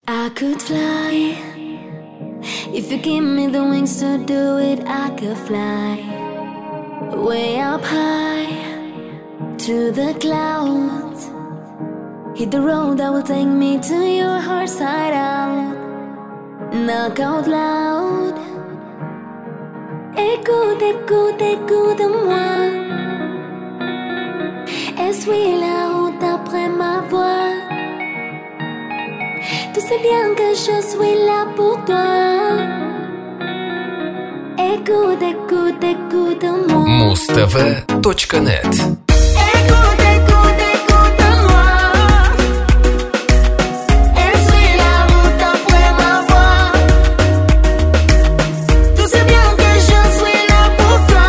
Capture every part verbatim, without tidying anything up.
I could fly. If you give me the wings to do it, I could fly way up high to the clouds. Hit the road that will take me to your heart side out. Knock out loud. Écoute, écoute, écoute-moi. Essuie la route après ma voix. Tu sais bien que je suis là pour toi. Écoute, écoute, écoute-moi. Mustv точка нет. Écoute, écoute, écoute-moi. Essuie la route après ma voix. Tu sais bien que je suis là pour toi.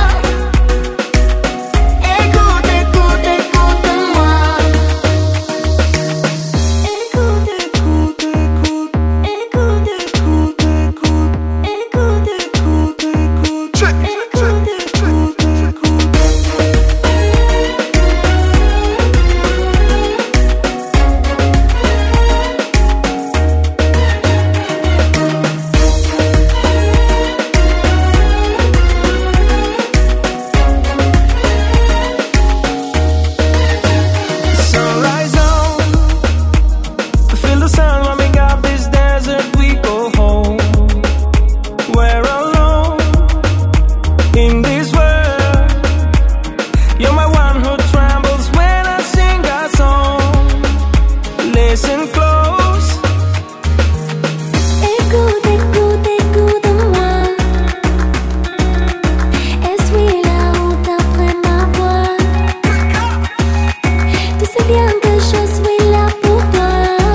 Écoute, écoute, écoute-moi. Écoute, écoute, écoute. Écoute, écoute, écoute. Écoute, écoute, écoute. Check, Écoute, écoute, écoute. Sunrise on, feel the sun warming up this desert. We go home. We're alone in this world. You're my one who trembles when I sing a song. Listen close. Écoute, écoute, écoute-moi. Essuie la route après ma voix. Tu sais bien que je suis là pour toi.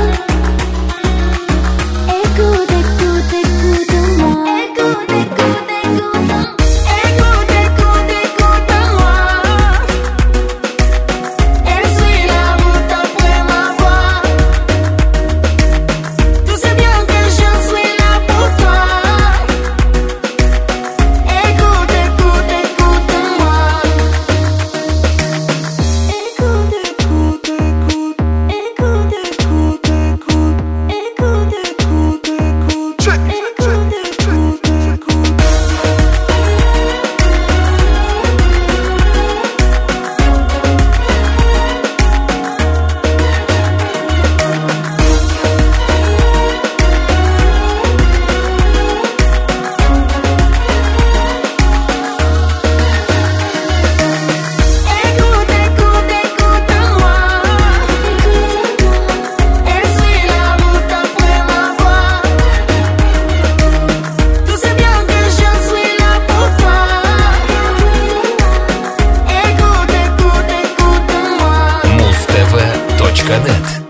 Écoute, écoute, écoute-moi. Écoute, écoute, écoute-moi. Écoute, écoute, écoute-moi. Essuie la route après ma voix. Tu sais bien que je suis là pour toi. Écoute, écoute, écoute-moi. Écoute, écoute, écoute. Écoute, écoute, écoute. Écoute, écoute, écoute. Check, Écoute, écoute, écoute. Écoute, écoute, écoute-moi. Essuie la route après ma voix. Tu sais bien que je suis là pour toi. Écoute, écoute, écoute-moi. Mustv точка нет.